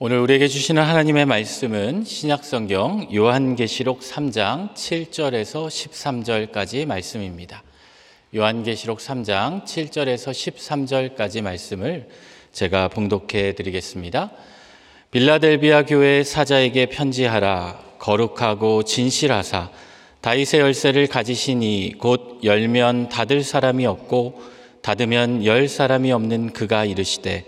오늘 우리에게 주시는 하나님의 말씀은 신약성경 요한계시록 3장 7절에서 13절까지 말씀입니다. 요한계시록 3장 7절에서 13절까지 말씀을 제가 봉독해 드리겠습니다. 빌라델비아 교회 사자에게 편지하라. 거룩하고 진실하사 다윗의 열쇠를 가지시니 곧 열면 닫을 사람이 없고 닫으면 열 사람이 없는 그가 이르시되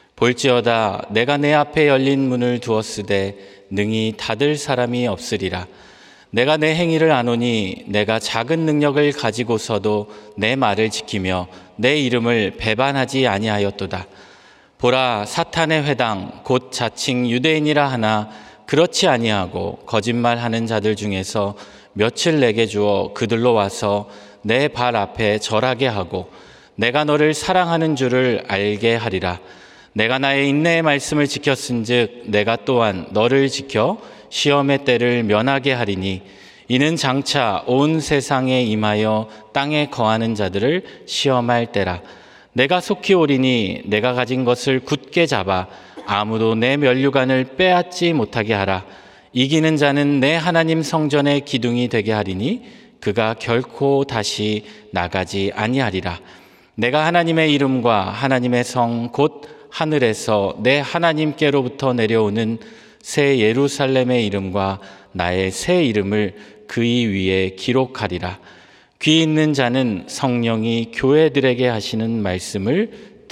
볼지어다 내가 내 앞에 열린 문을 두었으되 능히 닫을 사람이 없으리라. 내가 내 행위를 아노니 내가 작은 능력을 가지고서도 내 말을 지키며 내 이름을 배반하지 아니하였도다. 보라, 사탄의 회당 곧 자칭 유대인이라 하나 그렇지 아니하고 거짓말하는 자들 중에서 며칠 내게 주어 그들로 와서 내 발 앞에 절하게 하고 내가 너를 사랑하는 줄을 알게 하리라. 내가 나의 인내의 말씀을 지켰은즉 내가 또한 너를 지켜 시험의 때를 면하게 하리니 이는 장차 온 세상에 임하여 땅에 거하는 자들을 시험할 때라. 내가 속히 오리니 내가 가진 것을 굳게 잡아 아무도 내 면류관을 빼앗지 못하게 하라. 이기는 자는 내 하나님 성전의 기둥이 되게 하리니 그가 결코 다시 나가지 아니하리라. 내가 하나님의 이름과 하나님의 성 곧 하늘에서 내 하나님께로부터 내려오는 새 예루살렘의 이름과 나의 새 이름을 그의 위에 기록하리라. 귀 있는 자는 성령이 교회들에게 하시는 말씀을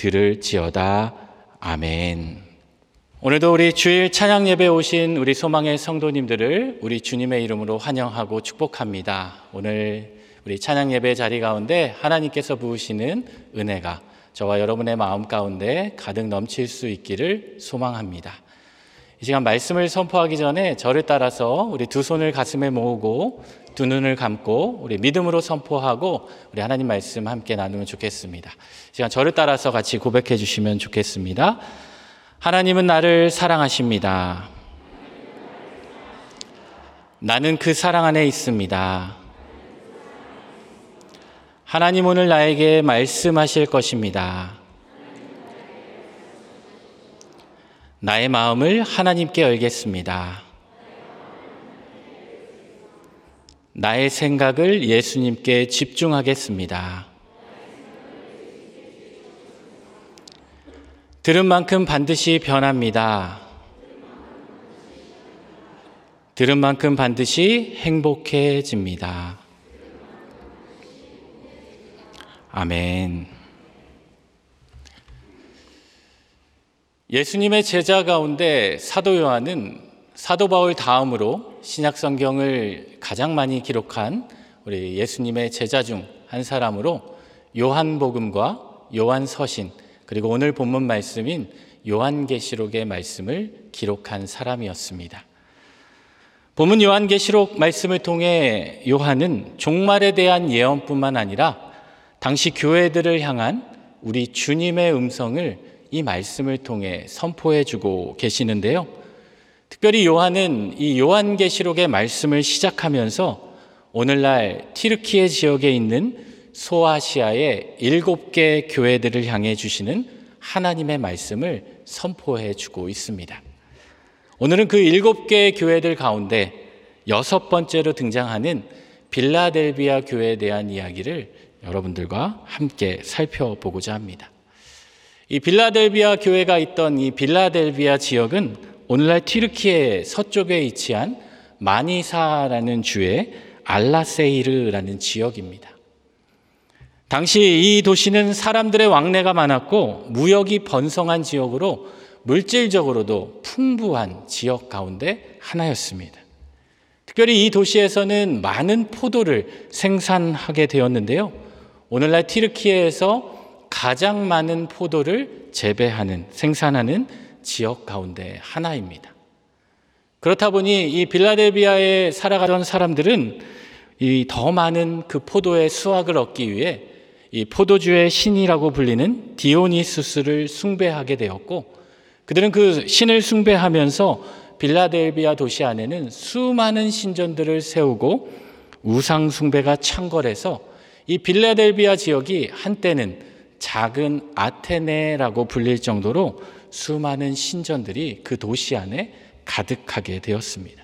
들을지어다. 아멘. 오늘도 우리 주일 찬양 예배에 오신 우리 소망의 성도님들을 우리 주님의 이름으로 환영하고 축복합니다. 오늘 우리 찬양 예배 자리 가운데 하나님께서 부으시는 은혜가 저와 여러분의 마음 가운데 가득 넘칠 수 있기를 소망합니다. 이 시간 말씀을 선포하기 전에 저를 따라서 우리 두 손을 가슴에 모으고 두 눈을 감고 우리 믿음으로 선포하고 우리 하나님 말씀 함께 나누면 좋겠습니다. 이 시간 저를 따라서 같이 고백해 주시면 좋겠습니다. 하나님은 나를 사랑하십니다. 나는 그 사랑 안에 있습니다. 하나님 오늘 나에게 말씀하실 것입니다. 나의 마음을 하나님께 열겠습니다. 나의 생각을 예수님께 집중하겠습니다. 들은 만큼 반드시 변합니다. 들은 만큼 반드시 행복해집니다. 아멘. 예수님의 제자 가운데 사도 요한은 사도 바울 다음으로 신약 성경을 가장 많이 기록한 우리 예수님의 제자 중 한 사람으로 요한복음과 요한서신 그리고 오늘 본문 말씀인 요한계시록의 말씀을 기록한 사람이었습니다. 본문 요한계시록 말씀을 통해 요한은 종말에 대한 예언뿐만 아니라 당시 교회들을 향한 우리 주님의 음성을 이 말씀을 통해 선포해주고 계시는데요. 특별히 요한은 이 요한계시록의 말씀을 시작하면서 오늘날 튀르키예 지역에 있는 소아시아의 7개 교회들을 향해 주시는 하나님의 말씀을 선포해주고 있습니다. 오늘은 그 7개 교회들 가운데 6번째로 등장하는 빌라델비아 교회에 대한 이야기를 여러분들과 함께 살펴보고자 합니다. 이 빌라델비아 교회가 있던 이 빌라델비아 지역은 오늘날 튀르키예 서쪽에 위치한 마니사라는 주의 알라세이르라는 지역입니다. 당시 이 도시는 사람들의 왕래가 많았고 무역이 번성한 지역으로 물질적으로도 풍부한 지역 가운데 하나였습니다. 특별히 이 도시에서는 많은 포도를 생산하게 되었는데요. 오늘날 튀르키예에서 가장 많은 포도를 재배하는, 생산하는 지역 가운데 하나입니다. 그렇다 보니 이 빌라델비아에 살아가던 사람들은 이 더 많은 그 포도의 수확을 얻기 위해 이 포도주의 신이라고 불리는 디오니수스를 숭배하게 되었고, 그들은 그 신을 숭배하면서 빌라델비아 도시 안에는 수많은 신전들을 세우고 우상 숭배가 창궐해서 이 빌라델비아 지역이 한때는 작은 아테네라고 불릴 정도로 수많은 신전들이 그 도시 안에 가득하게 되었습니다.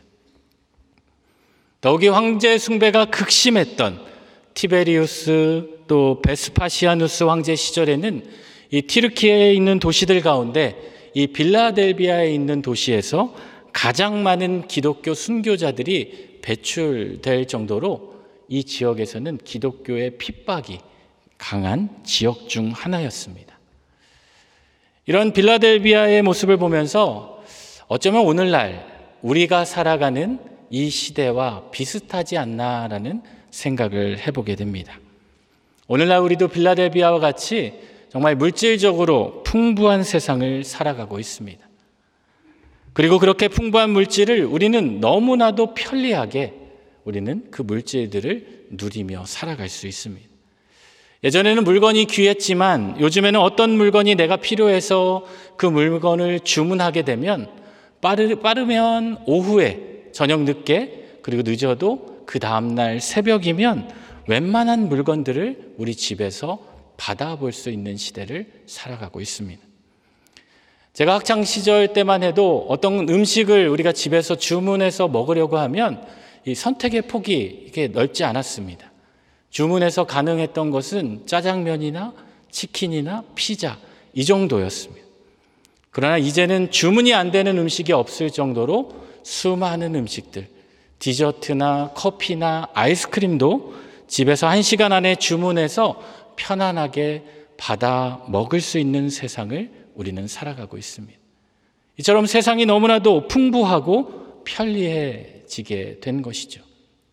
더욱이 황제 숭배가 극심했던 티베리우스 또 베스파시아누스 황제 시절에는 이 튀르키예에 있는 도시들 가운데 이 빌라델비아에 있는 도시에서 가장 많은 기독교 순교자들이 배출될 정도로 이 지역에서는 기독교의 핍박이 강한 지역 중 하나였습니다. 이런 빌라델비아의 모습을 보면서 어쩌면 오늘날 우리가 살아가는 이 시대와 비슷하지 않나라는 생각을 해보게 됩니다. 오늘날 우리도 빌라델비아와 같이 정말 물질적으로 풍부한 세상을 살아가고 있습니다. 그리고 그렇게 풍부한 물질을 우리는 너무나도 편리하게 우리는 그 물질들을 누리며 살아갈 수 있습니다. 예전에는 물건이 귀했지만 요즘에는 어떤 물건이 내가 필요해서 그 물건을 주문하게 되면 빠르면 오후에, 저녁 늦게, 그리고 늦어도 그 다음날 새벽이면 웬만한 물건들을 우리 집에서 받아볼 수 있는 시대를 살아가고 있습니다. 제가 학창시절 때만 해도 어떤 음식을 우리가 집에서 주문해서 먹으려고 하면 이 선택의 폭이 이게 넓지 않았습니다. 주문해서 가능했던 것은 짜장면이나 치킨이나 피자 이 정도였습니다. 그러나 이제는 주문이 안 되는 음식이 없을 정도로 수많은 음식들, 디저트나 커피나 아이스크림도 집에서 1시간 안에 주문해서 편안하게 받아 먹을 수 있는 세상을 우리는 살아가고 있습니다. 이처럼 세상이 너무나도 풍부하고 편리해지게 된 것이죠.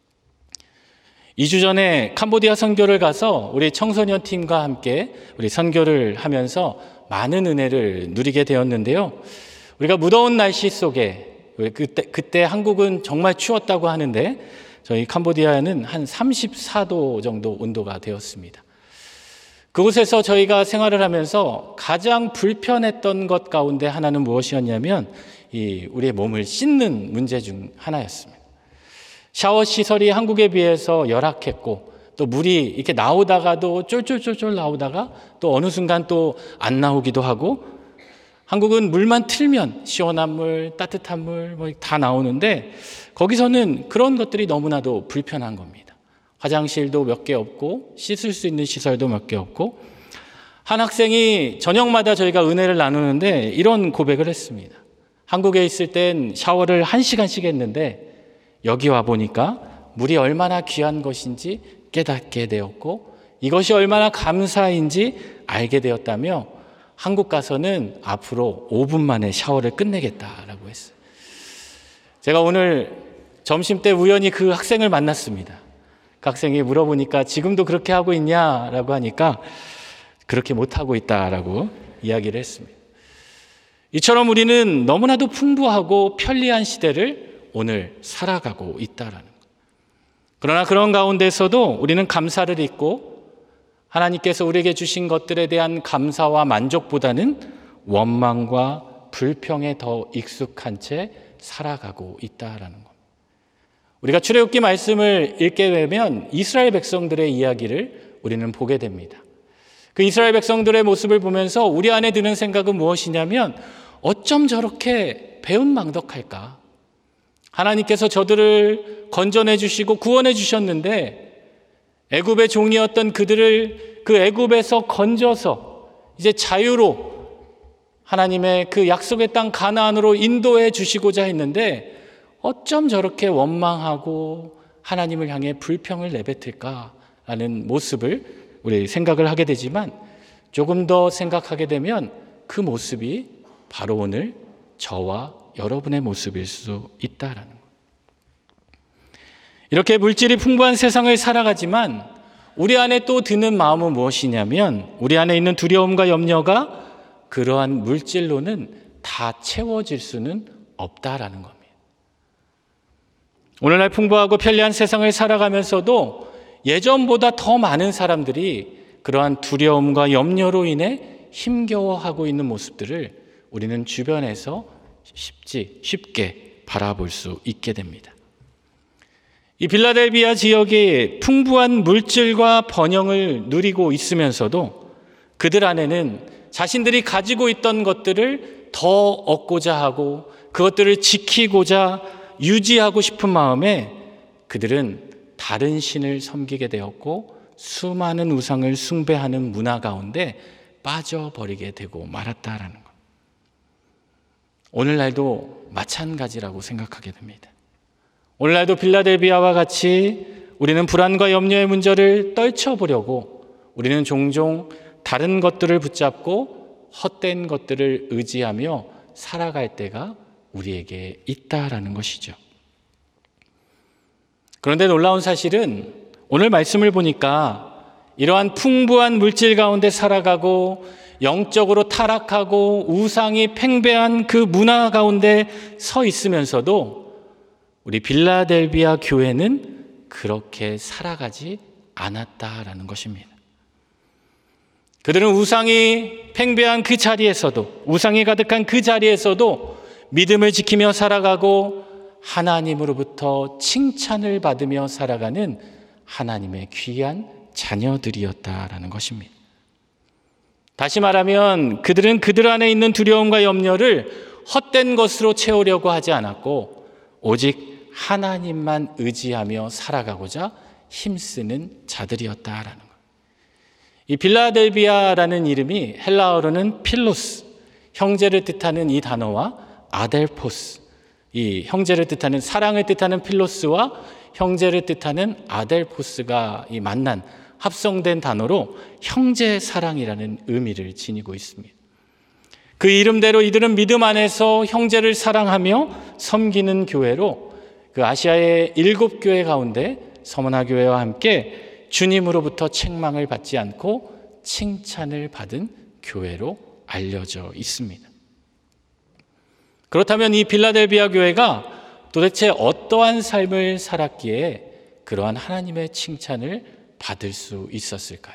2주 전에 캄보디아 선교를 가서 우리 청소년 팀과 함께 우리 선교를 하면서 많은 은혜를 누리게 되었는데요. 우리가 무더운 날씨 속에 그때 한국은 정말 추웠다고 하는데 저희 캄보디아는 한 34도 정도 온도가 되었습니다. 그곳에서 저희가 생활을 하면서 가장 불편했던 것 가운데 하나는 무엇이었냐면 우리의 몸을 씻는 문제 중 하나였습니다. 샤워 시설이 한국에 비해서 열악했고 또 물이 이렇게 나오다가도 쫄쫄쫄쫄 나오다가 또 어느 순간 또 안 나오기도 하고 한국은 물만 틀면 시원한 물, 따뜻한 물 뭐 다 나오는데 거기서는 그런 것들이 너무나도 불편한 겁니다. 화장실도 몇 개 없고 씻을 수 있는 시설도 몇 개 없고 한 학생이 저녁마다 저희가 은혜를 나누는데 이런 고백을 했습니다. 한국에 있을 땐 샤워를 1시간씩 했는데 여기 와 보니까 물이 얼마나 귀한 것인지 깨닫게 되었고 이것이 얼마나 감사인지 알게 되었다며 한국 가서는 앞으로 5분 만에 샤워를 끝내겠다라고 했어요. 제가 오늘 점심때 우연히 그 학생을 만났습니다. 그 학생이 물어보니까 지금도 그렇게 하고 있냐라고 하니까 그렇게 못하고 있다라고 이야기를 했습니다. 이처럼 우리는 너무나도 풍부하고 편리한 시대를 오늘 살아가고 있다라는 것. 그러나 그런 가운데서도 우리는 감사를 잊고 하나님께서 우리에게 주신 것들에 대한 감사와 만족보다는 원망과 불평에 더 익숙한 채 살아가고 있다라는 것. 우리가 출애굽기 말씀을 읽게 되면 이스라엘 백성들의 이야기를 우리는 보게 됩니다. 그 이스라엘 백성들의 모습을 보면서 우리 안에 드는 생각은 무엇이냐면 어쩜 저렇게 배은망덕할까? 하나님께서 저들을 건져내 주시고 구원해 주셨는데 애굽의 종이었던 그들을 그 애굽에서 건져서 이제 자유로 하나님의 그 약속의 땅 가나안으로 인도해 주시고자 했는데 어쩜 저렇게 원망하고 하나님을 향해 불평을 내뱉을까라는 모습을 우리 생각을 하게 되지만 조금 더 생각하게 되면 그 모습이 바로 오늘 저와 여러분의 모습일 수 있다라는 것. 이렇게 물질이 풍부한 세상을 살아가지만 우리 안에 또 드는 마음은 무엇이냐면 우리 안에 있는 두려움과 염려가 그러한 물질로는 다 채워질 수는 없다라는 겁니다. 오늘날 풍부하고 편리한 세상을 살아가면서도 예전보다 더 많은 사람들이 그러한 두려움과 염려로 인해 힘겨워하고 있는 모습들을 우리는 주변에서 쉽게 바라볼 수 있게 됩니다. 이 빌라델비아 지역이 풍부한 물질과 번영을 누리고 있으면서도 그들 안에는 자신들이 가지고 있던 것들을 더 얻고자 하고 그것들을 지키고자 유지하고 싶은 마음에 그들은 다른 신을 섬기게 되었고 수많은 우상을 숭배하는 문화 가운데 빠져버리게 되고 말았다라는 것. 오늘날도 마찬가지라고 생각하게 됩니다. 오늘날도 빌라델비아와 같이 우리는 불안과 염려의 문제를 떨쳐보려고 우리는 종종 다른 것들을 붙잡고 헛된 것들을 의지하며 살아갈 때가 우리에게 있다라는 것이죠. 그런데 놀라운 사실은 오늘 말씀을 보니까 이러한 풍부한 물질 가운데 살아가고 영적으로 타락하고 우상이 팽배한 그 문화 가운데 서 있으면서도 우리 빌라델비아 교회는 그렇게 살아가지 않았다라는 것입니다. 그들은 우상이 팽배한 그 자리에서도, 우상이 가득한 그 자리에서도 믿음을 지키며 살아가고 하나님으로부터 칭찬을 받으며 살아가는 하나님의 귀한 자녀들이었다라는 것입니다. 다시 말하면 그들은 그들 안에 있는 두려움과 염려를 헛된 것으로 채우려고 하지 않았고 오직 하나님만 의지하며 살아가고자 힘쓰는 자들이었다라는 것. 이 빌라델비아라는 이름이 헬라어로는 필로스, 형제를 뜻하는 이 단어와 아델포스, 이 형제를 뜻하는 사랑을 뜻하는 필로스와 형제를 뜻하는 아델포스가 이 만난 합성된 단어로 형제 사랑이라는 의미를 지니고 있습니다. 그 이름대로 이들은 믿음 안에서 형제를 사랑하며 섬기는 교회로 그 아시아의 7교회 가운데 서머나 교회와 함께 주님으로부터 책망을 받지 않고 칭찬을 받은 교회로 알려져 있습니다. 그렇다면 이 빌라델비아 교회가 도대체 어떠한 삶을 살았기에 그러한 하나님의 칭찬을 받을 수 있었을까요?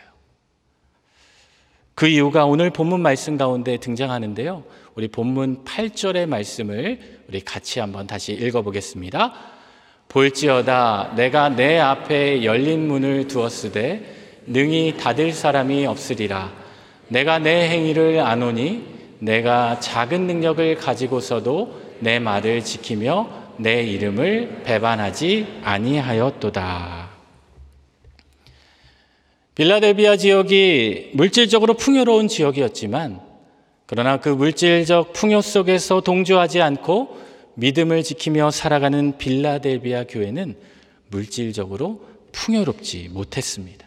그 이유가 오늘 본문 말씀 가운데 등장하는데요. 우리 본문 8절의 말씀을 우리 같이 한번 다시 읽어보겠습니다. 볼지어다 내가 내 앞에 열린 문을 두었으되 능히 닫을 사람이 없으리라. 내가 내 행위를 아노니 내가 작은 능력을 가지고서도 내 말을 지키며 내 이름을 배반하지 아니하였도다. 빌라델비아 지역이 물질적으로 풍요로운 지역이었지만 그러나 그 물질적 풍요 속에서 동조하지 않고 믿음을 지키며 살아가는 빌라델비아 교회는 물질적으로 풍요롭지 못했습니다.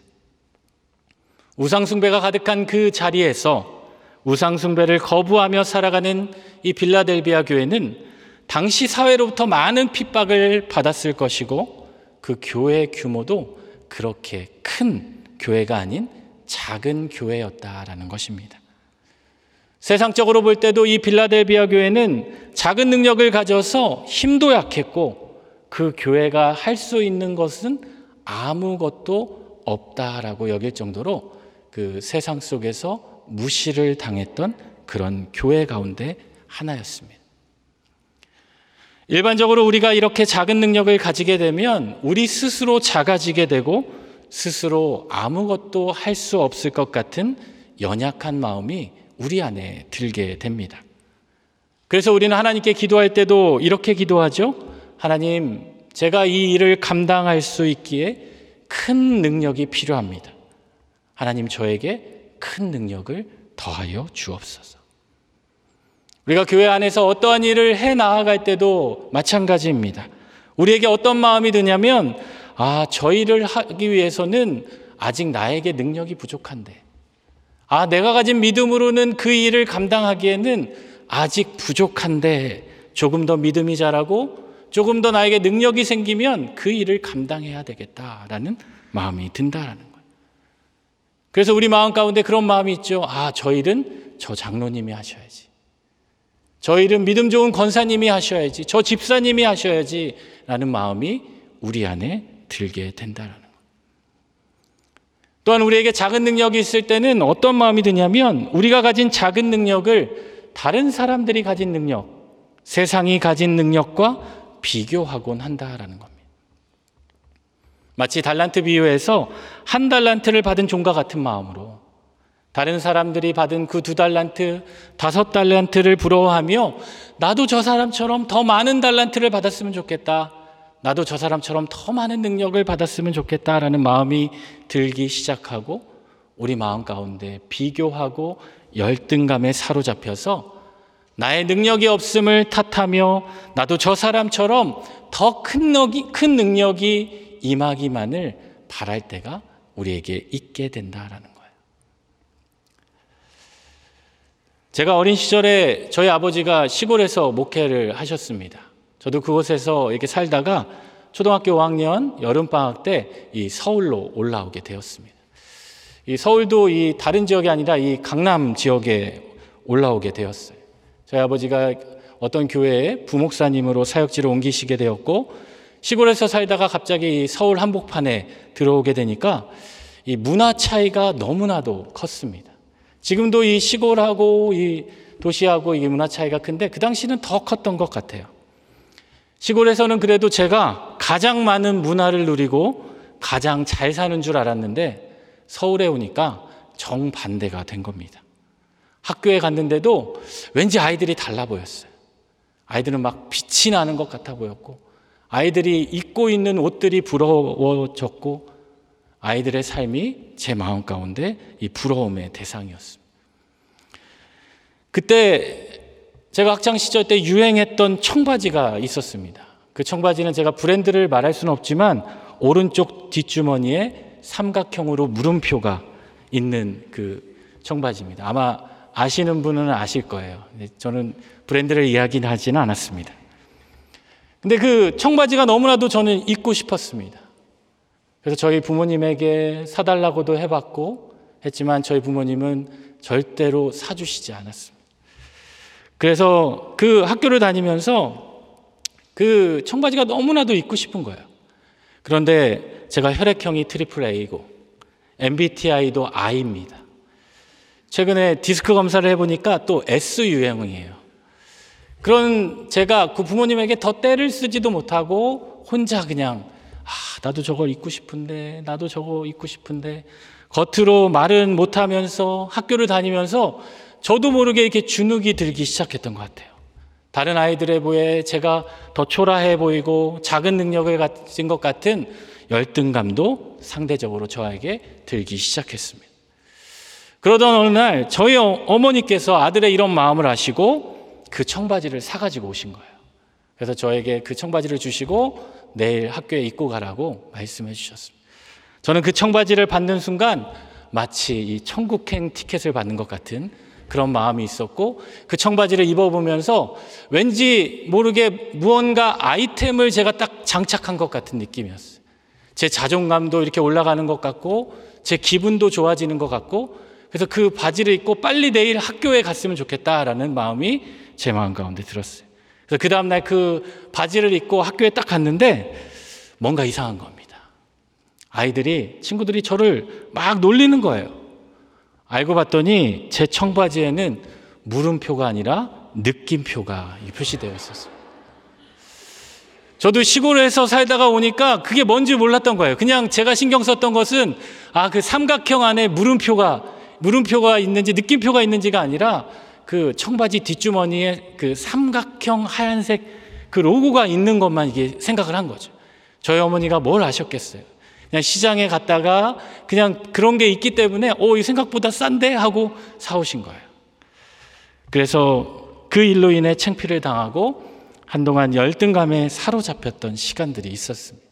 우상숭배가 가득한 그 자리에서 우상숭배를 거부하며 살아가는 이 빌라델비아 교회는 당시 사회로부터 많은 핍박을 받았을 것이고 그 교회 규모도 그렇게 큰 교회가 아닌 작은 교회였다라는 것입니다. 세상적으로 볼 때도 이 빌라델비아 교회는 작은 능력을 가져서 힘도 약했고 그 교회가 할 수 있는 것은 아무것도 없다라고 여길 정도로 그 세상 속에서 무시를 당했던 그런 교회 가운데 하나였습니다. 일반적으로 우리가 이렇게 작은 능력을 가지게 되면 우리 스스로 작아지게 되고 스스로 아무것도 할 수 없을 것 같은 연약한 마음이 우리 안에 들게 됩니다. 그래서 우리는 하나님께 기도할 때도 이렇게 기도하죠. 하나님, 제가 이 일을 감당할 수 있기에 큰 능력이 필요합니다. 하나님, 저에게 큰 능력을 더하여 주옵소서. 우리가 교회 안에서 어떠한 일을 해 나아갈 때도 마찬가지입니다. 우리에게 어떤 마음이 드냐면 저 일을 하기 위해서는 아직 나에게 능력이 부족한데 내가 가진 믿음으로는 그 일을 감당하기에는 아직 부족한데 조금 더 믿음이 자라고 조금 더 나에게 능력이 생기면 그 일을 감당해야 되겠다라는 마음이 든다라는 거예요. 그래서 우리 마음 가운데 그런 마음이 있죠. 저 일은 저 장로님이 하셔야지. 저 일은 믿음 좋은 권사님이 하셔야지. 저 집사님이 하셔야지 라는 마음이 우리 안에 들게 된다는 거예요. 또한 우리에게 작은 능력이 있을 때는 어떤 마음이 드냐면 우리가 가진 작은 능력을 다른 사람들이 가진 능력, 세상이 가진 능력과 비교하곤 한다라는 겁니다. 마치 달란트 비유에서 한 달란트를 받은 종과 같은 마음으로 다른 사람들이 받은 그 2달란트, 5달란트를 부러워하며 나도 저 사람처럼 더 많은 달란트를 받았으면 좋겠다. 나도 저 사람처럼 더 많은 능력을 받았으면 좋겠다라는 마음이 들기 시작하고 우리 마음 가운데 비교하고 열등감에 사로잡혀서 나의 능력이 없음을 탓하며 나도 저 사람처럼 더 큰 능력이 임하기만을 바랄 때가 우리에게 있게 된다라는 거예요. 제가 어린 시절에 저희 아버지가 시골에서 목회를 하셨습니다. 저도 그곳에서 이렇게 살다가 초등학교 5학년 여름방학 때 이 서울로 올라오게 되었습니다. 이 서울도 이 다른 지역이 아니라 이 강남 지역에 올라오게 되었어요. 저희 아버지가 어떤 교회에 부목사님으로 사역지로 옮기시게 되었고 시골에서 살다가 갑자기 이 서울 한복판에 들어오게 되니까 이 문화 차이가 너무나도 컸습니다. 지금도 이 시골하고 이 도시하고 이 문화 차이가 큰데 그 당시는 더 컸던 것 같아요. 시골에서는 그래도 제가 가장 많은 문화를 누리고 가장 잘 사는 줄 알았는데 서울에 오니까 정반대가 된 겁니다. 학교에 갔는데도 왠지 아이들이 달라 보였어요. 아이들은 막 빛이 나는 것 같아 보였고 아이들이 입고 있는 옷들이 부러워졌고 아이들의 삶이 제 마음 가운데 이 부러움의 대상이었습니다. 그때 제가 학창시절 때 유행했던 청바지가 있었습니다. 그 청바지는 제가 브랜드를 말할 수는 없지만 오른쪽 뒷주머니에 삼각형으로 물음표가 있는 그 청바지입니다. 아마 아시는 분은 아실 거예요. 저는 브랜드를 이야기하지는 않았습니다. 근데 그 청바지가 너무나도 저는 입고 싶었습니다. 그래서 저희 부모님에게 사달라고도 해봤고 했지만 저희 부모님은 절대로 사주시지 않았습니다. 그래서 그 학교를 다니면서 그 청바지가 너무나도 입고 싶은 거예요. 그런데 제가 혈액형이 트리플 A고 MBTI도 I입니다. 최근에 디스크 검사를 해보니까 또 S 유형이에요. 그런 제가 그 부모님에게 더 떼를 쓰지도 못하고 혼자 그냥 나도 저걸 입고 싶은데 나도 저거 입고 싶은데 겉으로 말은 못하면서 학교를 다니면서 저도 모르게 이렇게 주눅이 들기 시작했던 것 같아요. 다른 아이들에 비해 제가 더 초라해 보이고 작은 능력을 가진 것 같은 열등감도 상대적으로 저에게 들기 시작했습니다. 그러던 어느 날 저희 어머니께서 아들의 이런 마음을 아시고 그 청바지를 사가지고 오신 거예요. 그래서 저에게 그 청바지를 주시고 내일 학교에 입고 가라고 말씀해 주셨습니다. 저는 그 청바지를 받는 순간 마치 이 천국행 티켓을 받는 것 같은 그런 마음이 있었고 그 청바지를 입어보면서 왠지 모르게 무언가 아이템을 제가 딱 장착한 것 같은 느낌이었어요. 제 자존감도 이렇게 올라가는 것 같고 제 기분도 좋아지는 것 같고 그래서 그 바지를 입고 빨리 내일 학교에 갔으면 좋겠다라는 마음이 제 마음 가운데 들었어요. 그래서 그 다음날 그 바지를 입고 학교에 딱 갔는데 뭔가 이상한 겁니다. 친구들이 저를 막 놀리는 거예요. 알고 봤더니 제 청바지에는 물음표가 아니라 느낌표가 표시되어 있었어요. 저도 시골에서 살다가 오니까 그게 뭔지 몰랐던 거예요. 그냥 제가 신경 썼던 것은 그 삼각형 안에 물음표가 있는지 느낌표가 있는지가 아니라 그 청바지 뒷주머니에 그 삼각형 하얀색 그 로고가 있는 것만 이게 생각을 한 거죠. 저희 어머니가 뭘 아셨겠어요. 그냥 시장에 갔다가 그냥 그런 게 있기 때문에 이 생각보다 싼데 하고 사오신 거예요. 그래서 그 일로 인해 창피를 당하고 한동안 열등감에 사로잡혔던 시간들이 있었습니다.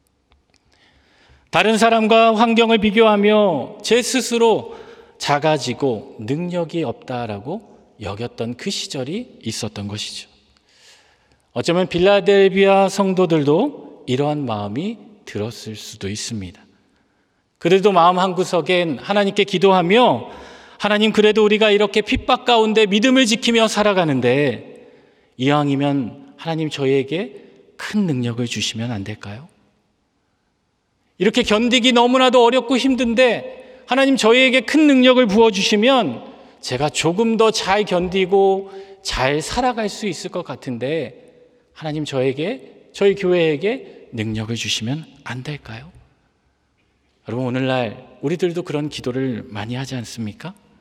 다른 사람과 환경을 비교하며 제 스스로 작아지고 능력이 없다라고 여겼던 그 시절이 있었던 것이죠. 어쩌면 빌라델비아 성도들도 이러한 마음이 들었을 수도 있습니다. 그래도 마음 한구석엔 하나님께 기도하며 하나님 그래도 우리가 이렇게 핍박 가운데 믿음을 지키며 살아가는데 이왕이면 하나님 저희에게 큰 능력을 주시면 안 될까요? 이렇게 견디기 너무나도 어렵고 힘든데 하나님 저희에게 큰 능력을 부어주시면 제가 조금 더 잘 견디고 잘 살아갈 수 있을 것 같은데 하나님 저희 교회에게 능력을 주시면 안 될까요? 여러분 오늘날 우리들도 그런 기도를 많이 하지 않습니까?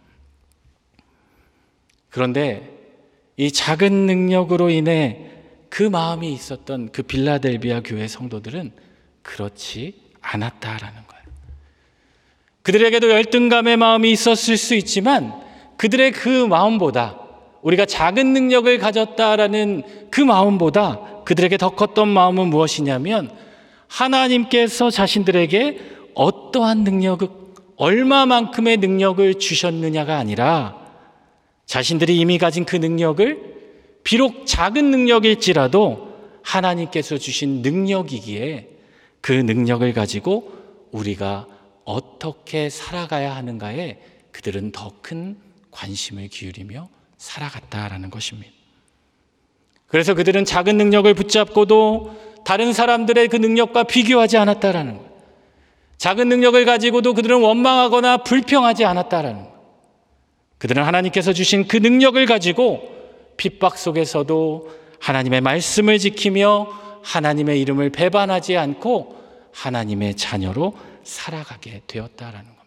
그런데 이 작은 능력으로 인해 그 마음이 있었던 그 빌라델비아 교회 성도들은 그렇지 않았다라는 거예요. 그들에게도 열등감의 마음이 있었을 수 있지만 그들의 그 마음보다, 우리가 작은 능력을 가졌다라는 그 마음보다 그들에게 더 컸던 마음은 무엇이냐면, 하나님께서 자신들에게 어떠한 능력을, 얼마만큼의 능력을 주셨느냐가 아니라 자신들이 이미 가진 그 능력을, 비록 작은 능력일지라도 하나님께서 주신 능력이기에 그 능력을 가지고 우리가 어떻게 살아가야 하는가에 그들은 더 큰 관심을 기울이며 살아갔다라는 것입니다. 그래서 그들은 작은 능력을 붙잡고도 다른 사람들의 그 능력과 비교하지 않았다라는 거예요. 작은 능력을 가지고도 그들은 원망하거나 불평하지 않았다라는 거예요. 그들은 하나님께서 주신 그 능력을 가지고 핍박 속에서도 하나님의 말씀을 지키며 하나님의 이름을 배반하지 않고 하나님의 자녀로 살아가게 되었다라는 겁니다.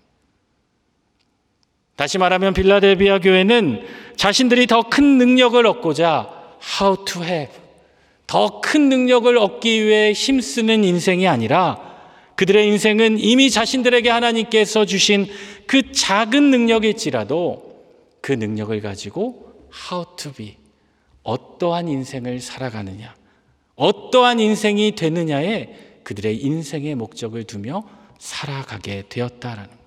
다시 말하면 빌라델비아 교회는 자신들이 더 큰 능력을 얻고자 how to have, 더 큰 능력을 얻기 위해 힘쓰는 인생이 아니라 그들의 인생은 이미 자신들에게 하나님께서 주신 그 작은 능력일지라도 그 능력을 가지고 how to be, 어떠한 인생을 살아가느냐, 어떠한 인생이 되느냐에 그들의 인생의 목적을 두며 살아가게 되었다라는 것.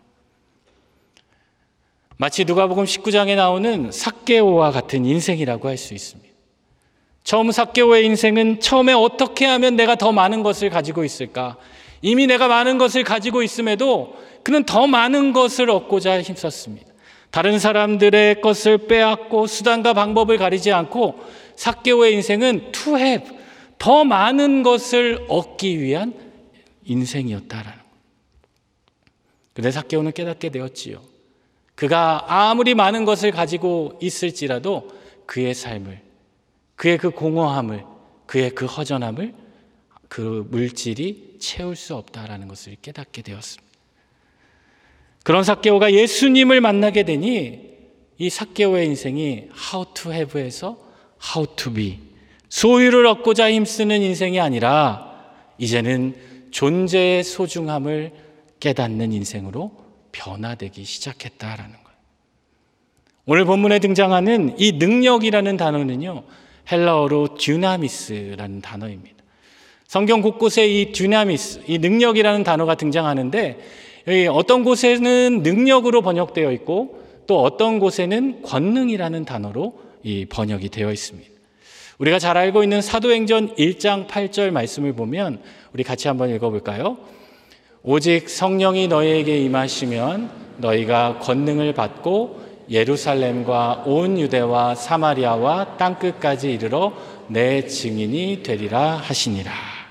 마치 누가복음 19장에 나오는 삭개오와 같은 인생이라고 할 수 있습니다. 처음 삭개오의 인생은 처음에 어떻게 하면 내가 더 많은 것을 가지고 있을까? 이미 내가 많은 것을 가지고 있음에도 그는 더 많은 것을 얻고자 힘썼습니다. 다른 사람들의 것을 빼앗고 수단과 방법을 가리지 않고 삭개오의 인생은 to have, 더 많은 것을 얻기 위한 인생이었다라는 거예요. 그런데 삭개오는 깨닫게 되었지요. 그가 아무리 많은 것을 가지고 있을지라도 그의 삶을, 그의 그 공허함을, 그의 그 허전함을 그 물질이 채울 수 없다라는 것을 깨닫게 되었습니다. 그런 삭개오가 예수님을 만나게 되니 이 삭개오의 인생이 how to have에서 how to be, 소유를 얻고자 힘쓰는 인생이 아니라 이제는 존재의 소중함을 깨닫는 인생으로 변화되기 시작했다라는 거예요. 오늘 본문에 등장하는 이 능력이라는 단어는요, 헬라어로 듀나미스라는 단어입니다. 성경 곳곳에 이 듀나미스, 이 능력이라는 단어가 등장하는데 어떤 곳에는 능력으로 번역되어 있고 또 어떤 곳에는 권능이라는 단어로 이 번역이 되어 있습니다. 우리가 잘 알고 있는 사도행전 1장 8절 말씀을 보면 우리 같이 한번 읽어볼까요? 오직 성령이 너희에게 임하시면 너희가 권능을 받고 예루살렘과 온 유대와 사마리아와 땅끝까지 이르러 내 증인이 되리라 하시니라.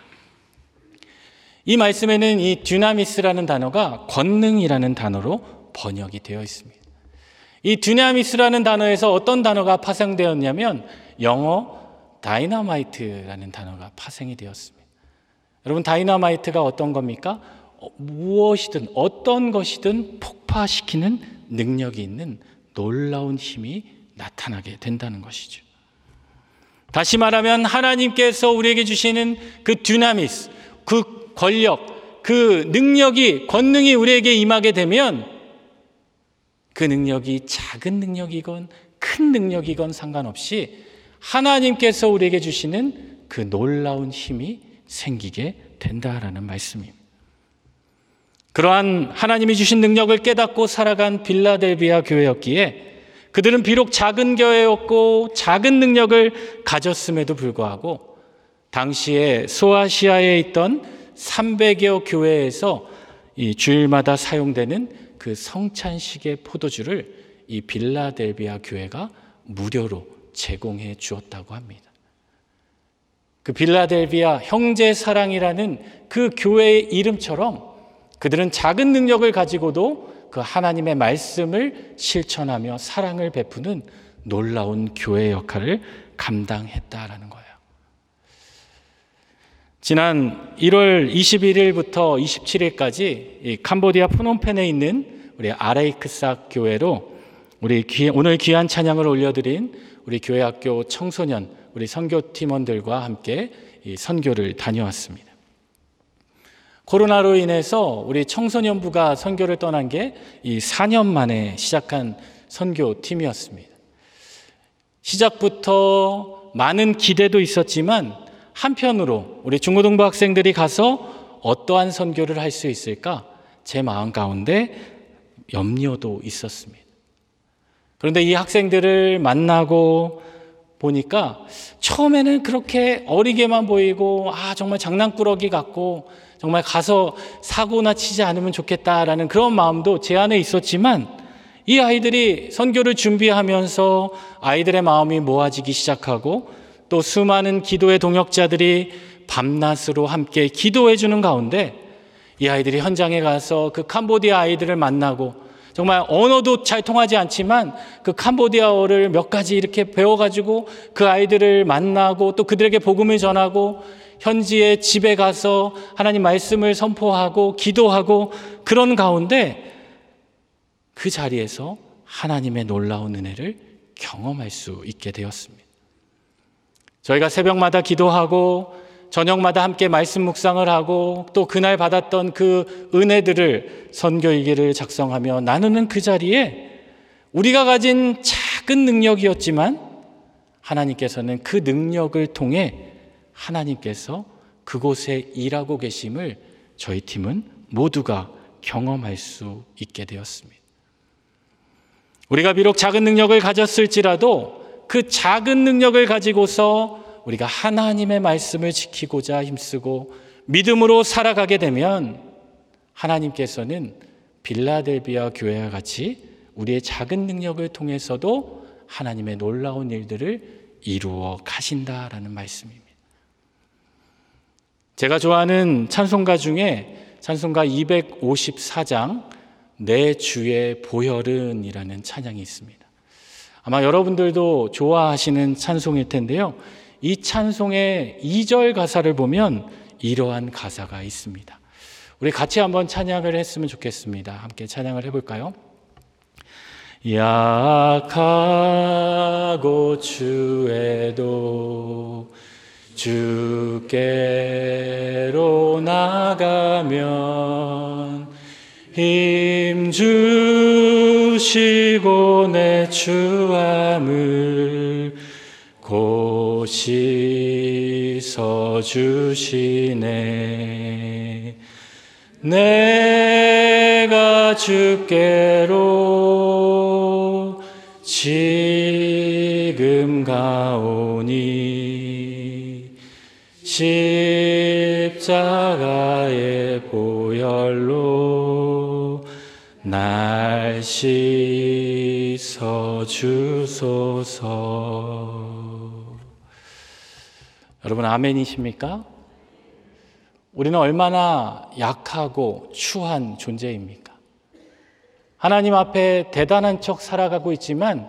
이 말씀에는 이 듀나미스라는 단어가 권능이라는 단어로 번역이 되어 있습니다. 이 듀나미스라는 단어에서 어떤 단어가 파생되었냐면 영어 다이너마이트라는 단어가 파생이 되었습니다. 여러분, 다이너마이트가 어떤 겁니까? 무엇이든 어떤 것이든 폭파시키는 능력이 있는 놀라운 힘이 나타나게 된다는 것이죠. 다시 말하면 하나님께서 우리에게 주시는 그 듀나미스, 그 권력, 그 능력이, 권능이 우리에게 임하게 되면 그 능력이 작은 능력이건 큰 능력이건 상관없이 하나님께서 우리에게 주시는 그 놀라운 힘이 생기게 된다라는 말씀입니다. 그러한 하나님이 주신 능력을 깨닫고 살아간 빌라델비아 교회였기에 그들은 비록 작은 교회였고 작은 능력을 가졌음에도 불구하고 당시에 소아시아에 있던 300여 교회에서 이 주일마다 사용되는 그 성찬식의 포도주를 이 빌라델비아 교회가 무료로 제공해 주었다고 합니다. 그 빌라델비아 형제사랑이라는 그 교회의 이름처럼 그들은 작은 능력을 가지고도 그 하나님의 말씀을 실천하며 사랑을 베푸는 놀라운 교회 역할을 감당했다라는 거예요. 지난 1월 21일부터 27일까지 이 캄보디아 프놈펜에 있는 우리 아레이크삭 교회로 오늘 귀한 찬양을 올려드린 우리 교회학교 청소년, 우리 선교팀원들과 함께 이 선교를 다녀왔습니다. 코로나로 인해서 우리 청소년부가 선교를 떠난 게 이 4년 만에 시작한 선교팀이었습니다. 시작부터 많은 기대도 있었지만 한편으로 우리 중고등부 학생들이 가서 어떠한 선교를 할 수 있을까? 제 마음 가운데 염려도 있었습니다. 그런데 이 학생들을 만나고 보니까 처음에는 그렇게 어리게만 보이고 정말 장난꾸러기 같고 정말 가서 사고나 치지 않으면 좋겠다라는 그런 마음도 제 안에 있었지만 이 아이들이 선교를 준비하면서 아이들의 마음이 모아지기 시작하고 또 수많은 기도의 동역자들이 밤낮으로 함께 기도해 주는 가운데 이 아이들이 현장에 가서 그 캄보디아 아이들을 만나고 정말 언어도 잘 통하지 않지만 그 캄보디아어를 몇 가지 이렇게 배워가지고 그 아이들을 만나고 또 그들에게 복음을 전하고 현지의 집에 가서 하나님 말씀을 선포하고 기도하고 그런 가운데 그 자리에서 하나님의 놀라운 은혜를 경험할 수 있게 되었습니다. 저희가 새벽마다 기도하고 저녁마다 함께 말씀 묵상을 하고 또 그날 받았던 그 은혜들을 선교일기를 작성하며 나누는 그 자리에 우리가 가진 작은 능력이었지만 하나님께서는 그 능력을 통해 하나님께서 그곳에 일하고 계심을 저희 팀은 모두가 경험할 수 있게 되었습니다. 우리가 비록 작은 능력을 가졌을지라도 그 작은 능력을 가지고서 우리가 하나님의 말씀을 지키고자 힘쓰고 믿음으로 살아가게 되면 하나님께서는 빌라델비아 교회와 같이 우리의 작은 능력을 통해서도 하나님의 놀라운 일들을 이루어 가신다라는 말씀입니다. 제가 좋아하는 찬송가 중에 찬송가 254장 내 주의 보혈은 이라는 찬양이 있습니다. 아마 여러분들도 좋아하시는 찬송일 텐데요. 이 찬송의 2절 가사를 보면 이러한 가사가 있습니다. 우리 같이 한번 찬양을 했으면 좋겠습니다. 함께 찬양을 해볼까요? 약하고 추해도 주께로 나가면 힘 주시고 내 추함을 곧 씻어주시네. 내가 주께로 지금 가오니 십자가의 보혈로 날 씻어주소서. 여러분 아멘이십니까? 우리는 얼마나 약하고 추한 존재입니까? 하나님 앞에 대단한 척 살아가고 있지만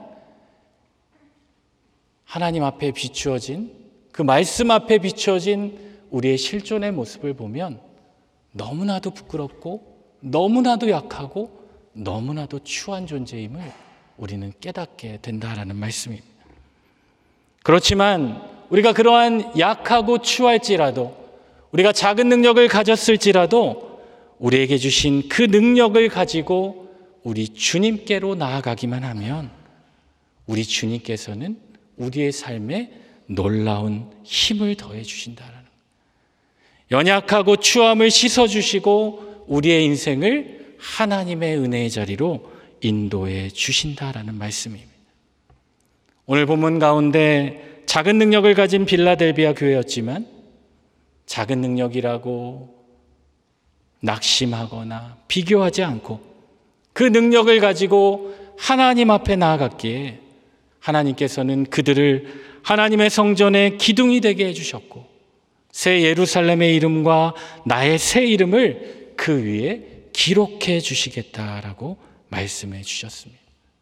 하나님 앞에 비추어진 그 말씀 앞에 비추어진 우리의 실존의 모습을 보면 너무나도 부끄럽고 너무나도 약하고 너무나도 추한 존재임을 우리는 깨닫게 된다라는 말씀입니다. 그렇지만 우리가 그러한 약하고 추할지라도 우리가 작은 능력을 가졌을지라도 우리에게 주신 그 능력을 가지고 우리 주님께로 나아가기만 하면 우리 주님께서는 우리의 삶에 놀라운 힘을 더해 주신다라는 연약하고 추함을 씻어주시고 우리의 인생을 하나님의 은혜의 자리로 인도해 주신다라는 말씀입니다. 오늘 본문 가운데 작은 능력을 가진 빌라델비아 교회였지만 작은 능력이라고 낙심하거나 비교하지 않고 그 능력을 가지고 하나님 앞에 나아갔기에 하나님께서는 그들을 하나님의 성전의 기둥이 되게 해주셨고 새 예루살렘의 이름과 나의 새 이름을 그 위에 기록해 주시겠다라고 말씀해 주셨습니다.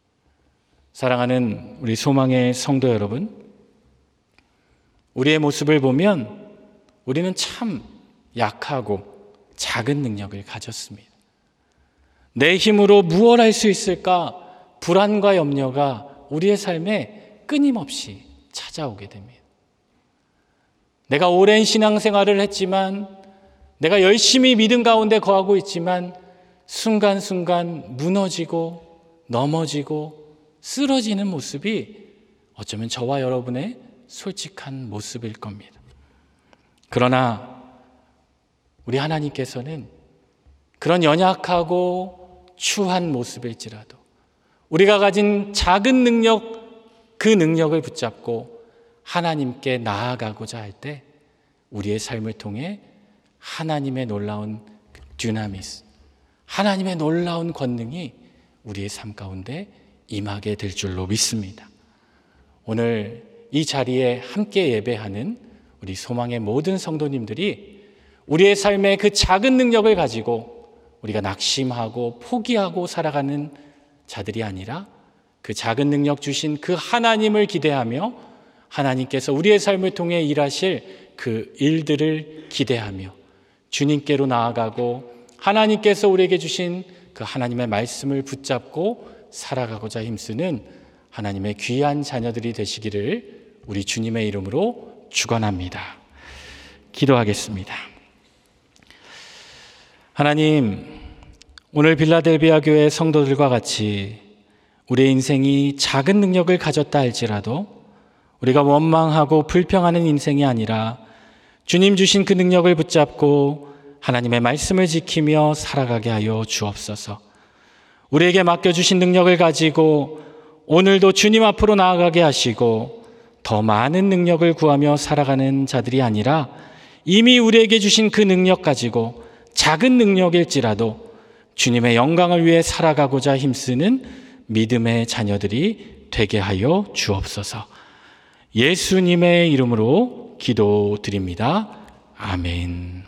사랑하는 우리 소망의 성도 여러분, 우리의 모습을 보면 우리는 참 약하고 작은 능력을 가졌습니다. 내 힘으로 무엇 할 수 있을까 불안과 염려가 우리의 삶에 끊임없이 찾아오게 됩니다. 내가 오랜 신앙생활을 했지만, 내가 열심히 믿음 가운데 거하고 있지만 순간순간 무너지고 넘어지고 쓰러지는 모습이 어쩌면 저와 여러분의 솔직한 모습일 겁니다. 그러나 우리 하나님께서는 그런 연약하고 추한 모습일지라도 우리가 가진 작은 능력, 그 능력을 붙잡고 하나님께 나아가고자 할 때 우리의 삶을 통해 하나님의 놀라운 듀나미스, 하나님의 놀라운 권능이 우리의 삶 가운데 임하게 될 줄로 믿습니다. 오늘 이 자리에 함께 예배하는 우리 소망의 모든 성도님들이 우리의 삶의 그 작은 능력을 가지고 우리가 낙심하고 포기하고 살아가는 자들이 아니라 그 작은 능력 주신 그 하나님을 기대하며 하나님께서 우리의 삶을 통해 일하실 그 일들을 기대하며 주님께로 나아가고 하나님께서 우리에게 주신 그 하나님의 말씀을 붙잡고 살아가고자 힘쓰는 하나님의 귀한 자녀들이 되시기를 우리 주님의 이름으로 축원합니다. 기도하겠습니다. 하나님, 오늘 빌라델비아 교회 성도들과 같이 우리의 인생이 작은 능력을 가졌다 할지라도 우리가 원망하고 불평하는 인생이 아니라 주님 주신 그 능력을 붙잡고 하나님의 말씀을 지키며 살아가게 하여 주옵소서. 우리에게 맡겨주신 능력을 가지고 오늘도 주님 앞으로 나아가게 하시고 더 많은 능력을 구하며 살아가는 자들이 아니라 이미 우리에게 주신 그 능력 가지고 작은 능력일지라도 주님의 영광을 위해 살아가고자 힘쓰는 믿음의 자녀들이 되게 하여 주옵소서. 예수님의 이름으로 기도드립니다. 아멘.